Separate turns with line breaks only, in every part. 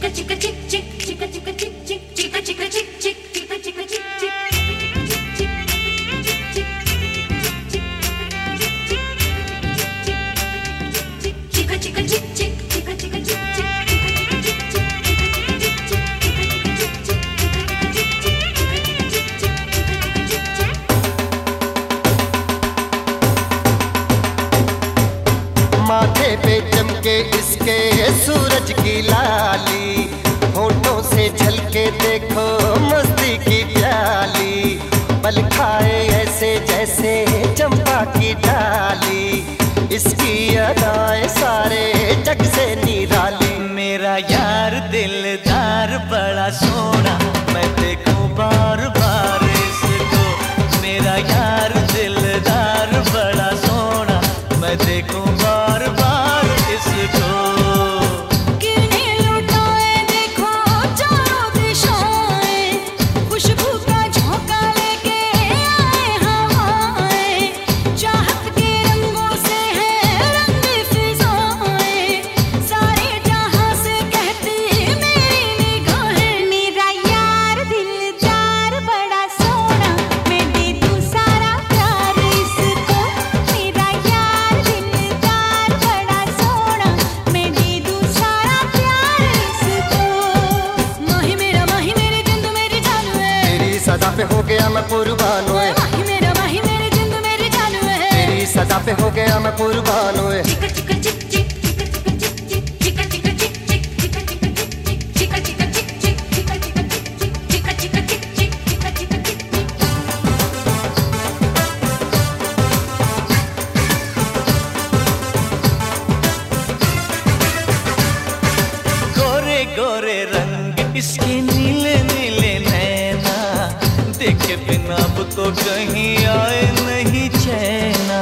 माथे पे चमके इसके सूरज की लाली, होठों से झलके देखो मस्ती की प्याली, पल खाए ऐसे जैसे चंपा की डाली, इसकी अदाएं सारे जग से निराली।
मेरा यार दिलदार बड़ा सोना, मैं देखूं बार बार इसको। मेरा यार दिलदार बड़ा सोना, मैं देखूं बार बार इसको।
सदा पे हो गया मैं कुर्बान हुए,
माही मेरे जिंद मेरी जान हुए,
तेरी सदा पे हो गया मैं कुर्बान हुए।
गोरे गोरे रंग इसके नीले नीले नैना, देखे बिना अब तो कहीं आए नहीं चैना।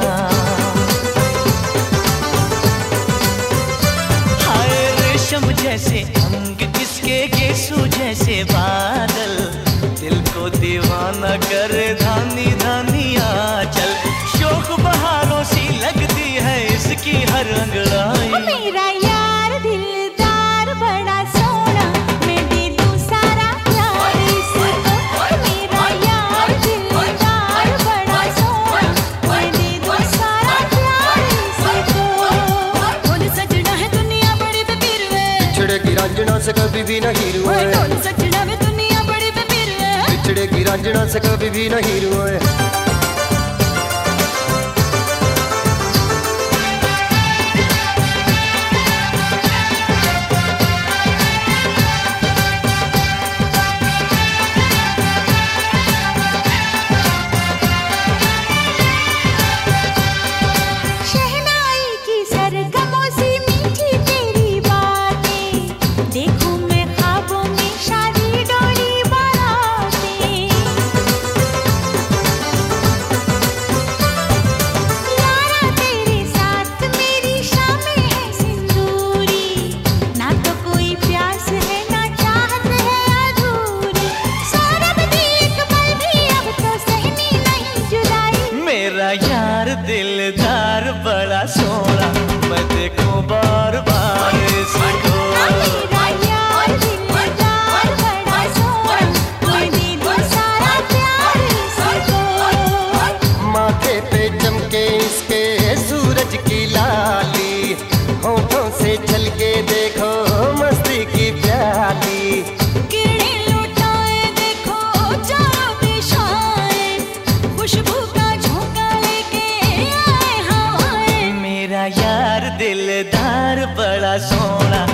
हाय रेशम जैसे अंग इसके, गेसू जैसे बादल, दिल को दीवाना करे धानी धानी आंचल। शोक बहारों सी लगती है इसकी हर अंगड़ाई।
मेरा यार दिलदार बड़ा सोना, मैं दे दूं सारा प्यार इसको। मेरा यार दिलदार बड़ा सोना, मैं दे दूं सारा प्यार इसको। ढोल सजना है दुनिया बड़ी बेपीर वे,
बिछड़ेगी रांझना से कभी भी नहीं रुए।
ढोल सजना है दुनिया बड़ी बेपीर वे,
बिछड़ेगी रांझना से कभी भी नहीं रुए।
मेरा यार दिलदार बड़ा सोना, मैं देखूं बार बार इसको।
मेरा यार दिलदार बड़ा सोना, मैं दे दूं सारा प्यार इसको।
माथे पे चमके इसके सूरज की लाली, होठों से झलके देखो मस्ती की प्याली,
किरणें लुटाए देखो चारों दिशाएं, खुशबू का झोंका लेके आए हवाएं।
मेरा यार दिलदार बड़ा सोना,